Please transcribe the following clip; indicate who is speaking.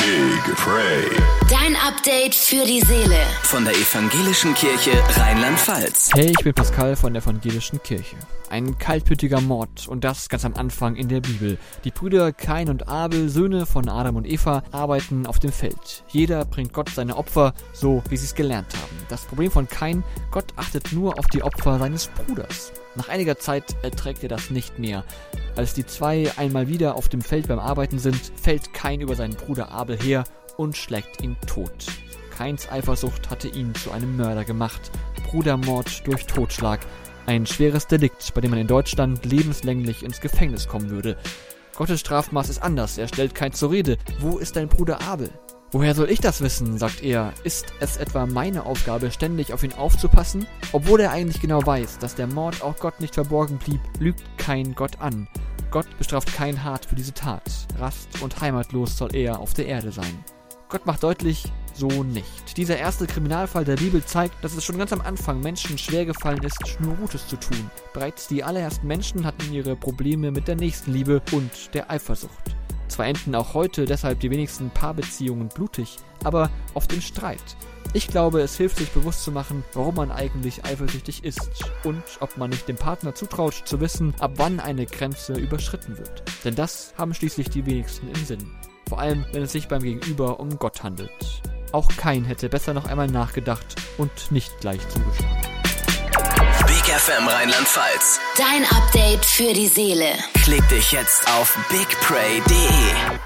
Speaker 1: Big Pray.
Speaker 2: Dein Update für die Seele.
Speaker 3: Von der Evangelischen Kirche Rheinland-Pfalz.
Speaker 4: Hey, ich bin Pascal von der Evangelischen Kirche. Ein kaltblütiger Mord und das ganz am Anfang in der Bibel. Die Brüder Kain und Abel, Söhne von Adam und Eva, arbeiten auf dem Feld. Jeder bringt Gott seine Opfer, so wie sie es gelernt haben. Das Problem von Kain: Gott achtet nur auf die Opfer seines Bruders. Nach einiger Zeit erträgt er das nicht mehr. Als die zwei einmal wieder auf dem Feld beim Arbeiten sind, fällt Kain über seinen Bruder Abel her und schlägt ihn tot. Kains Eifersucht hatte ihn zu einem Mörder gemacht. Brudermord durch Totschlag. Ein schweres Delikt, bei dem man in Deutschland lebenslänglich ins Gefängnis kommen würde. Gottes Strafmaß ist anders, er stellt Kain zur Rede. Wo ist dein Bruder Abel? Woher soll ich das wissen, sagt er. Ist es etwa meine Aufgabe, ständig auf ihn aufzupassen? Obwohl er eigentlich genau weiß, dass der Mord auch Gott nicht verborgen blieb, lügt Kain Gott an. Gott bestraft Kain hart für diese Tat. Rast- und heimatlos soll er auf der Erde sein. Gott macht deutlich: so nicht. Dieser erste Kriminalfall der Bibel zeigt, dass es schon ganz am Anfang Menschen schwer gefallen ist, nur Gutes zu tun. Bereits die allerersten Menschen hatten ihre Probleme mit der Nächstenliebe und der Eifersucht. Zwar enden auch heute deshalb die wenigsten Paarbeziehungen blutig, aber oft in Streit. Ich glaube, es hilft, sich bewusst zu machen, warum man eigentlich eifersüchtig ist und ob man nicht dem Partner zutraut, zu wissen, ab wann eine Grenze überschritten wird. Denn das haben schließlich die wenigsten im Sinn. Vor allem, wenn es sich beim Gegenüber um Gott handelt. Auch Kain hätte besser noch einmal nachgedacht und nicht gleich zugeschlagen.
Speaker 3: Big FM Rheinland-Pfalz.
Speaker 2: Dein Update für die Seele.
Speaker 3: Klick dich jetzt auf bigpray.de.